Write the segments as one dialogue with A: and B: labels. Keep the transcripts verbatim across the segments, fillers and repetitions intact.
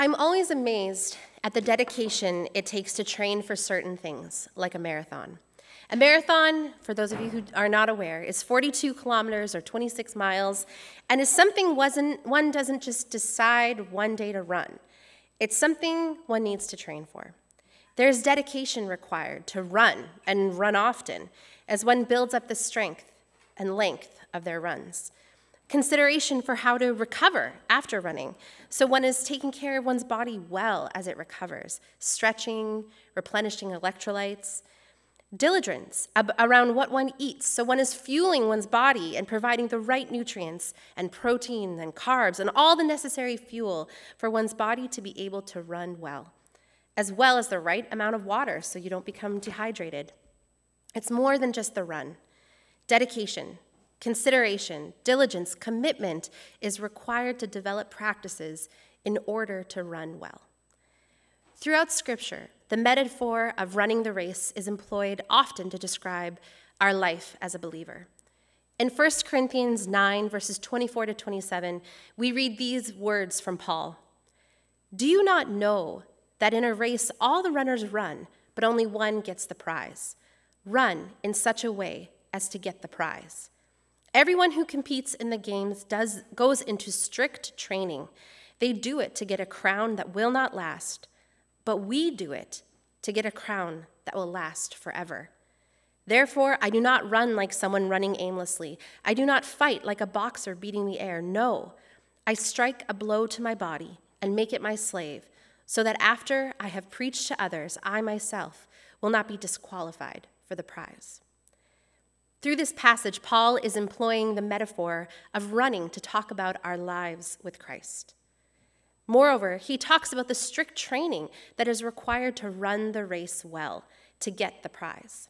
A: I'm always amazed at the dedication it takes to train for certain things, like a marathon. A marathon, for those of you who are not aware, is forty-two kilometers or twenty-six miles, and is something wasn't, one doesn't just decide one day to run. It's something one needs to train for. There's dedication required to run, and run often, as one builds up the strength and length of their runs. Consideration for how to recover after running, so one is taking care of one's body well as it recovers, stretching, replenishing electrolytes. Diligence ab- around what one eats, so one is fueling one's body and providing the right nutrients and protein and carbs and all the necessary fuel for one's body to be able to run well, as well as the right amount of water so you don't become dehydrated. It's more than just the run. Dedication, consideration, diligence, commitment is required to develop practices in order to run well. Throughout Scripture, the metaphor of running the race is employed often to describe our life as a believer. In First Corinthians nine, verses twenty-four to twenty-seven, we read these words from Paul. "Do you not know that in a race all the runners run, but only one gets the prize? Run in such a way as to get the prize. Everyone who competes in the games does, goes into strict training. They do it to get a crown that will not last, but we do it to get a crown that will last forever. Therefore, I do not run like someone running aimlessly. I do not fight like a boxer beating the air. No, I strike a blow to my body and make it my slave, so that after I have preached to others, I myself will not be disqualified for the prize." Through this passage, Paul is employing the metaphor of running to talk about our lives with Christ. Moreover, he talks about the strict training that is required to run the race well, to get the prize.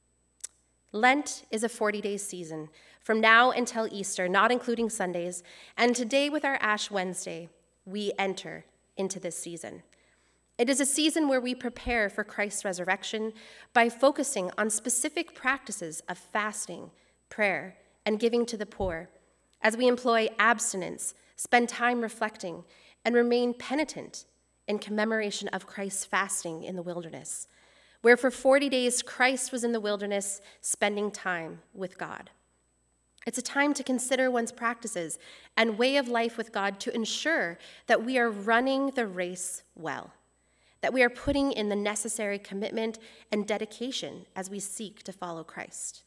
A: Lent is a forty-day season, from now until Easter, not including Sundays, and today with our Ash Wednesday, we enter into this season. It is a season where we prepare for Christ's resurrection by focusing on specific practices of fasting, prayer, and giving to the poor, as we employ abstinence, spend time reflecting, and remain penitent in commemoration of Christ's fasting in the wilderness, where for forty days Christ was in the wilderness spending time with God. It's a time to consider one's practices and way of life with God to ensure that we are running the race well, that we are putting in the necessary commitment and dedication as we seek to follow Christ.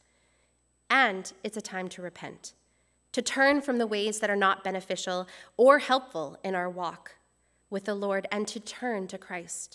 A: And it's a time to repent, to turn from the ways that are not beneficial or helpful in our walk with the Lord, and to turn to Christ.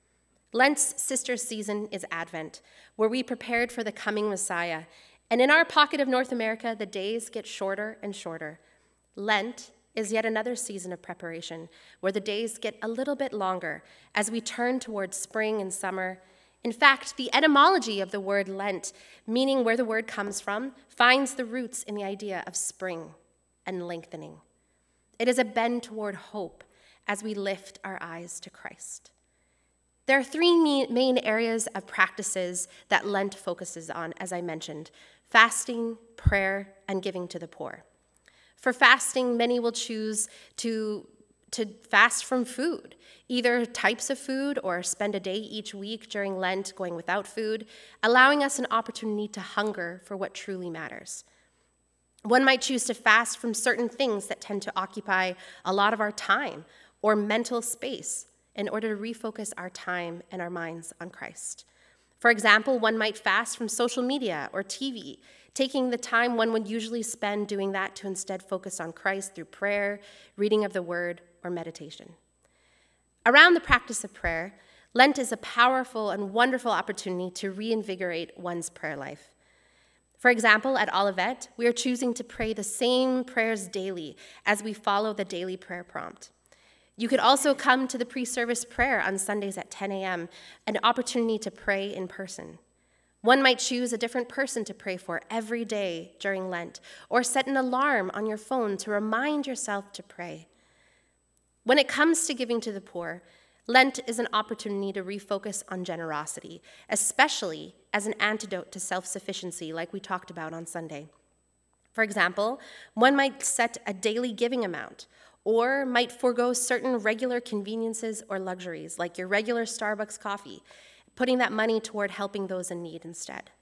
A: Lent's sister season is Advent, where we prepared for the coming Messiah. And in our pocket of North America, the days get shorter and shorter. Lent is yet another season of preparation, where the days get a little bit longer as we turn towards spring and summer. In fact, the etymology of the word Lent, meaning where the word comes from, finds the roots in the idea of spring and lengthening. It is a bend toward hope as we lift our eyes to Christ. There are three main areas of practices that Lent focuses on, as I mentioned: fasting, prayer, and giving to the poor. For fasting, many will choose to, to fast from food, either types of food or spend a day each week during Lent going without food, allowing us an opportunity to hunger for what truly matters. One might choose to fast from certain things that tend to occupy a lot of our time or mental space in order to refocus our time and our minds on Christ. For example, one might fast from social media or T V, taking the time one would usually spend doing that to instead focus on Christ through prayer, reading of the word, or meditation. Around the practice of prayer, Lent is a powerful and wonderful opportunity to reinvigorate one's prayer life. For example, at Olivet, we are choosing to pray the same prayers daily as we follow the daily prayer prompt. You could also come to the pre-service prayer on Sundays at ten a.m., an opportunity to pray in person. One might choose a different person to pray for every day during Lent, or set an alarm on your phone to remind yourself to pray. When it comes to giving to the poor, Lent is an opportunity to refocus on generosity, especially as an antidote to self-sufficiency, like we talked about on Sunday. For example, one might set a daily giving amount, or might forego certain regular conveniences or luxuries, like your regular Starbucks coffee, putting that money toward helping those in need instead.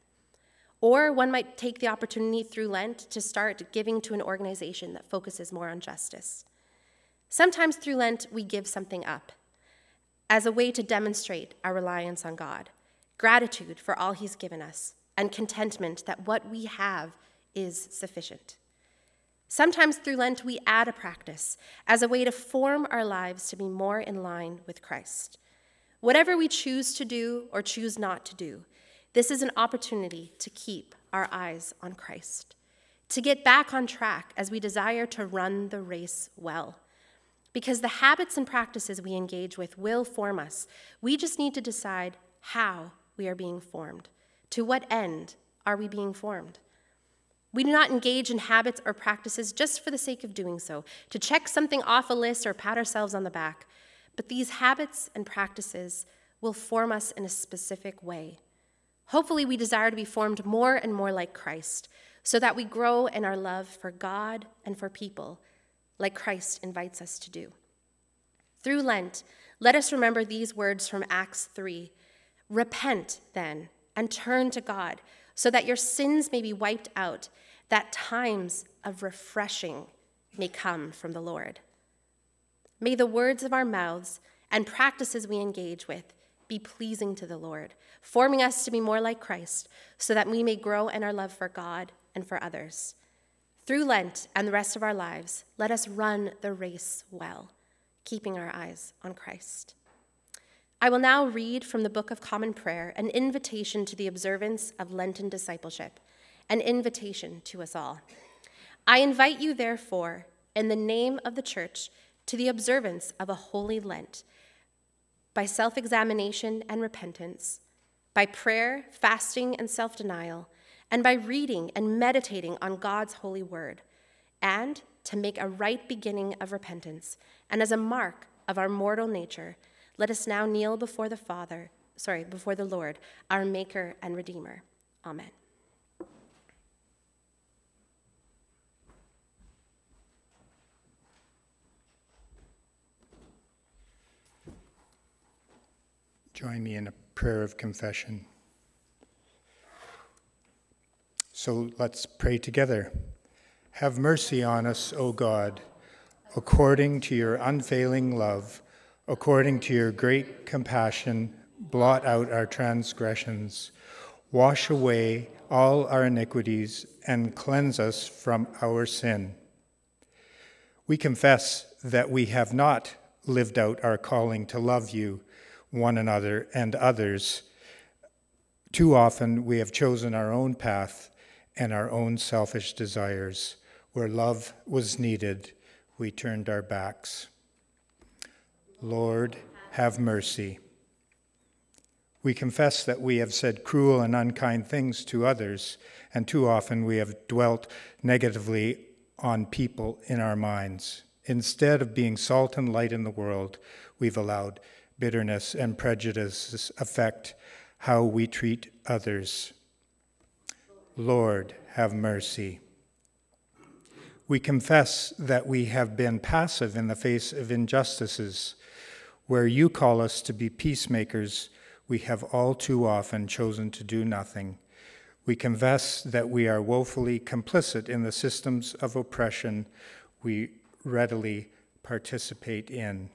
A: Or one might take the opportunity through Lent to start giving to an organization that focuses more on justice. Sometimes through Lent, we give something up as a way to demonstrate our reliance on God, gratitude for all he's given us, and contentment that what we have is sufficient. Sometimes through Lent, we add a practice as a way to form our lives to be more in line with Christ. Whatever we choose to do or choose not to do, this is an opportunity to keep our eyes on Christ, to get back on track as we desire to run the race well. Because the habits and practices we engage with will form us. We just need to decide how we are being formed. To what end are we being formed? We do not engage in habits or practices just for the sake of doing so, to check something off a list or pat ourselves on the back. But these habits and practices will form us in a specific way. Hopefully, we desire to be formed more and more like Christ, so that we grow in our love for God and for people, like Christ invites us to do. Through Lent, let us remember these words from Acts three. Repent, then, and turn to God, so that your sins may be wiped out, that times of refreshing may come from the Lord. May the words of our mouths and practices we engage with be pleasing to the Lord, forming us to be more like Christ, so that we may grow in our love for God and for others. Through Lent and the rest of our lives, let us run the race well, keeping our eyes on Christ. I will now read from the Book of Common Prayer an invitation to the observance of Lenten discipleship, an invitation to us all. I invite you, therefore, in the name of the Church, to the observance of a holy Lent, by self-examination and repentance, by prayer, fasting, and self-denial, and by reading and meditating on God's holy word, and to make a right beginning of repentance, and as a mark of our mortal nature, let us now kneel before the Father, sorry, before the Lord, our Maker and Redeemer. Amen.
B: Join me in a prayer of confession. So let's pray together. Have mercy on us, O God, according to your unfailing love, according to your great compassion, blot out our transgressions, wash away all our iniquities, and cleanse us from our sin. We confess that we have not lived out our calling to love you, one another, and others. Too often we have chosen our own path and our own selfish desires. Where love was needed, we turned our backs. Lord, have mercy. We confess that we have said cruel and unkind things to others, and too often we have dwelt negatively on people in our minds. Instead of being salt and light in the world, we've allowed bitterness and prejudices affect how we treat others. Lord, have mercy. We confess that we have been passive in the face of injustices. Where you call us to be peacemakers, we have all too often chosen to do nothing. We confess that we are woefully complicit in the systems of oppression we readily participate in.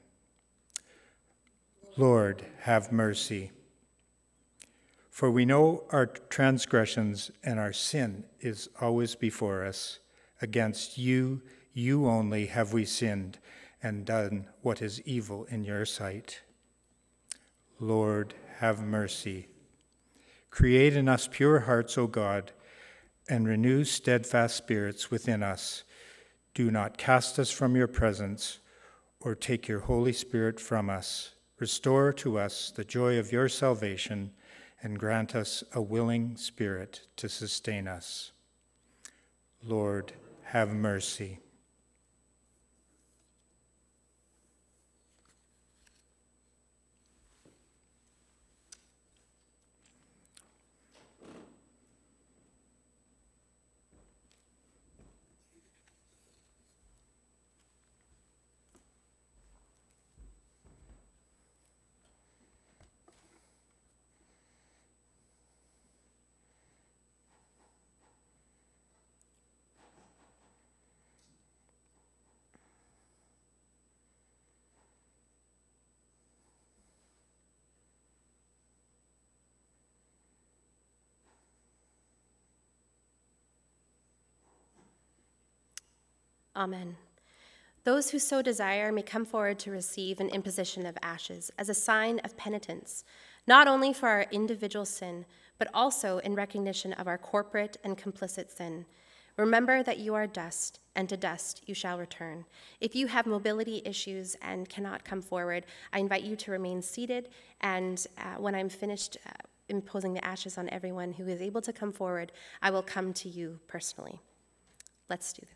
B: Lord, have mercy. For we know our transgressions and our sin is always before us. Against you, you only have we sinned and done what is evil in your sight. Lord, have mercy. Create in us pure hearts, O God, and renew steadfast spirits within us. Do not cast us from your presence or take your Holy Spirit from us. Restore to us the joy of your salvation and grant us a willing spirit to sustain us. Lord, have mercy.
A: Amen. Those who so desire may come forward to receive an imposition of ashes as a sign of penitence, not only for our individual sin, but also in recognition of our corporate and complicit sin. Remember that you are dust, and to dust you shall return. If you have mobility issues and cannot come forward, I invite you to remain seated, and uh, when I'm finished uh, imposing the ashes on everyone who is able to come forward, I will come to you personally. Let's do this.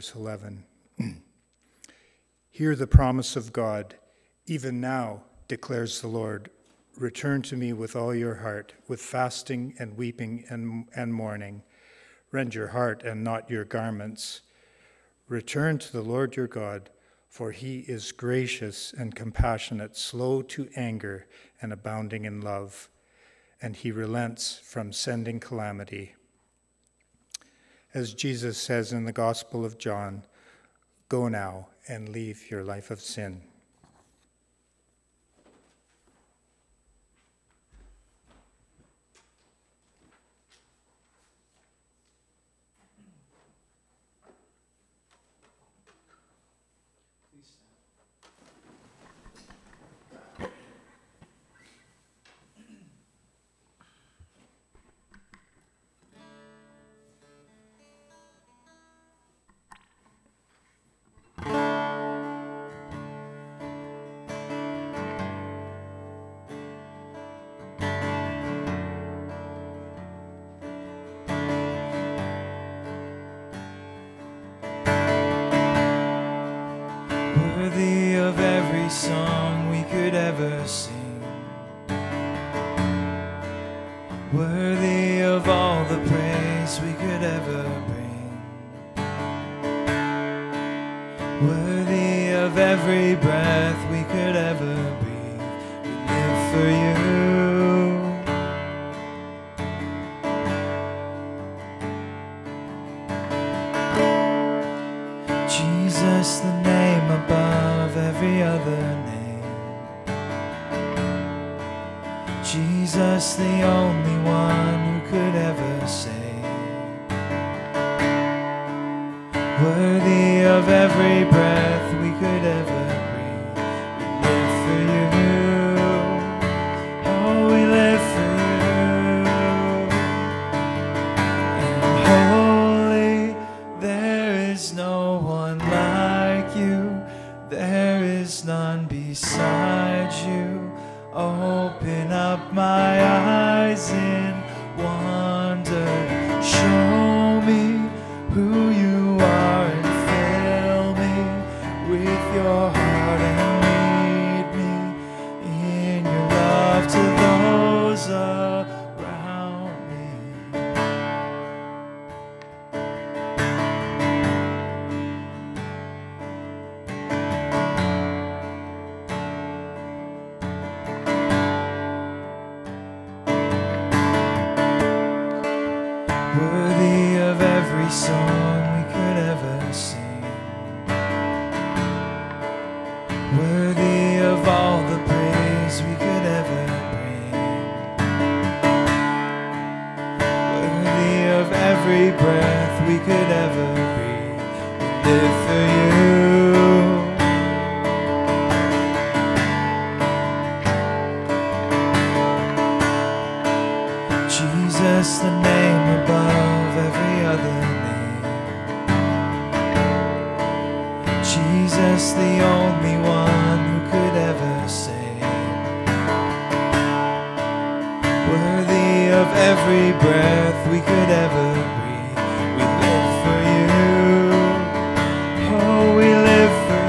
B: verse eleven. Hear the promise of God. Even now, declares the Lord, return to me with all your heart, with fasting and weeping and, and mourning. Rend your heart and not your garments. Return to the Lord your God, for he is gracious and compassionate, slow to anger and abounding in love, and he relents from sending calamity. As Jesus says in the Gospel of John, go now and leave your life of sin.
C: Worthy of every song we could ever sing, worthy of all the praise we could ever bring, worthy of every breath we could ever breathe. We live for you. Jesus, the name above every other name. Jesus, the only one who could ever save. Worthy of every breath we could ever breathe. We live for you. Oh, we live for you. And holy, there is no one like you. There is none beside you. Open up my eyes in wonder. Show me who you are and fill me with your heart and lead me in your love to those around me. Worthy of every song we could ever sing, worthy of all the praise we could ever bring, worthy of every breath we could ever breathe. We live for you. Jesus, the name above every other name. Jesus, the only one who could ever save. Worthy of every breath we could ever breathe. We live for you. Oh, we live for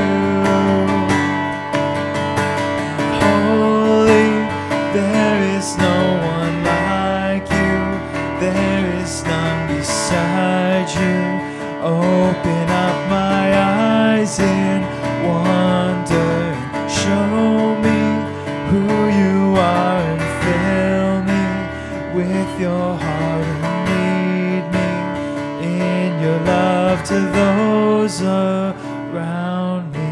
C: you. Holy, there is no one like you. There is none beside you. Open up my eyes in wonder. Show me who you are and fill me with your heart and lead me in your love to those around me.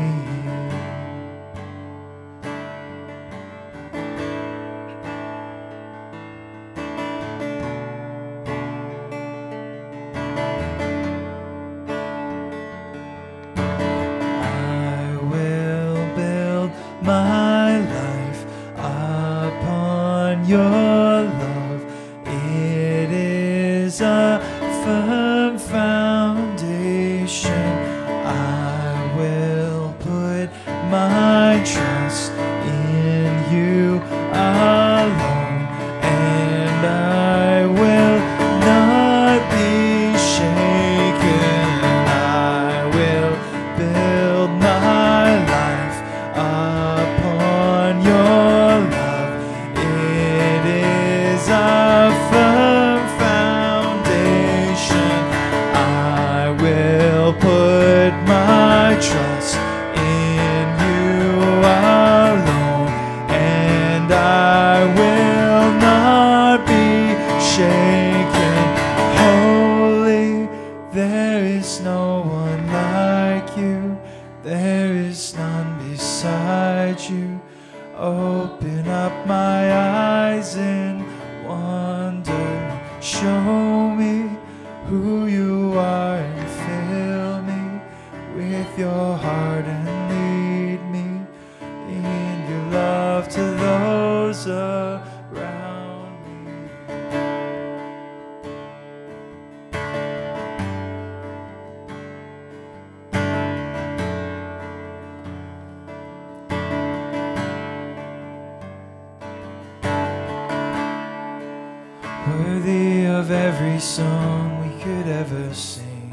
C: I will build my life upon your love. It is a firm foundation. I will put my trust in you alone, and I will not be shaken. I you. Open up my eyes in wonder. Show me who you are and fill me with your heart and lead me in your love to those around me. Worthy of every song we could ever sing,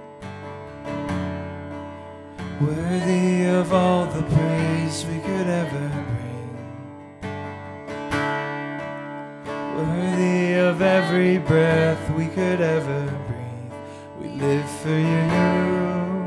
C: worthy of all the praise we could ever bring, worthy of every breath we could ever breathe. We live for you.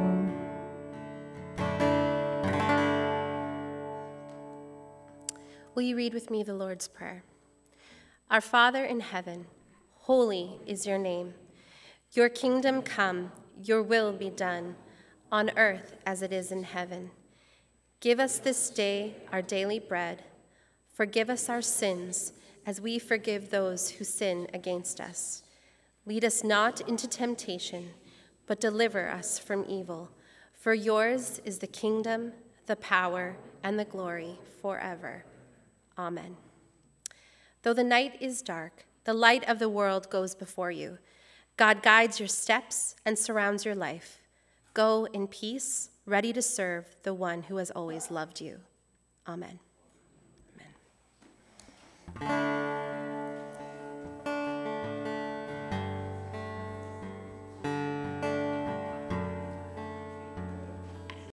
A: Will you read with me the Lord's Prayer? Our Father in heaven, holy is your name. Your kingdom come, your will be done, on earth as it is in heaven. Give us this day our daily bread. Forgive us our sins as we forgive those who sin against us. Lead us not into temptation, but deliver us from evil. For yours is the kingdom, the power, and the glory forever. Amen. Though the night is dark, the light of the world goes before you. God guides your steps and surrounds your life. Go in peace, ready to serve the one who has always loved you. Amen. Amen.